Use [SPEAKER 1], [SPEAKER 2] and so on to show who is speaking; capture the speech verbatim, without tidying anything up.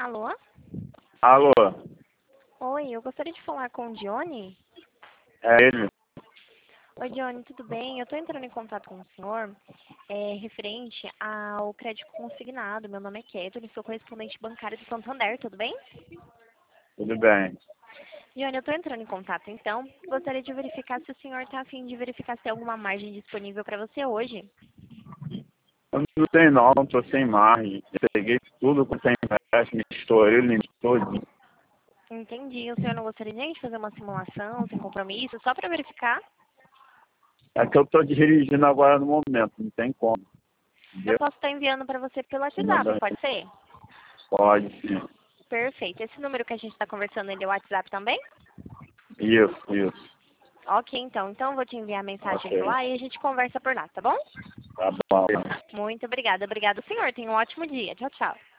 [SPEAKER 1] Alô?
[SPEAKER 2] Alô,
[SPEAKER 1] Oi, eu gostaria de falar com o Johnny.
[SPEAKER 2] é ele.
[SPEAKER 1] Oi, Johnny, tudo bem? Eu estou entrando em contato com o senhor é, referente ao crédito consignado. Meu nome é Kathleen, sou correspondente bancária do Santander, tudo bem?
[SPEAKER 2] Tudo bem.
[SPEAKER 1] Johnny, eu estou entrando em contato, então. Gostaria de verificar se o senhor está a fim de verificar se tem alguma margem disponível para você hoje.
[SPEAKER 2] Eu não tenho não, tô sem margem. Eu peguei tudo com sem empréstimo, estourei o limite todinho.
[SPEAKER 1] Entendi. O senhor não gostaria nem de fazer uma simulação sem compromisso, só para verificar?
[SPEAKER 2] É que eu tô dirigindo agora no momento, não tem como.
[SPEAKER 1] Eu
[SPEAKER 2] Entendeu?
[SPEAKER 1] posso estar enviando para você pelo WhatsApp,
[SPEAKER 2] Manda-
[SPEAKER 1] pode ser?
[SPEAKER 2] Pode sim.
[SPEAKER 1] Perfeito. Esse número que a gente está conversando, ele é o WhatsApp também?
[SPEAKER 2] Isso, isso.
[SPEAKER 1] Ok, então. Então eu vou te enviar a mensagem por
[SPEAKER 2] Ok.
[SPEAKER 1] lá e a gente conversa por lá, tá bom?
[SPEAKER 2] Tá bom.
[SPEAKER 1] Muito obrigada. Obrigada, senhor. Tenha um ótimo dia. Tchau, tchau.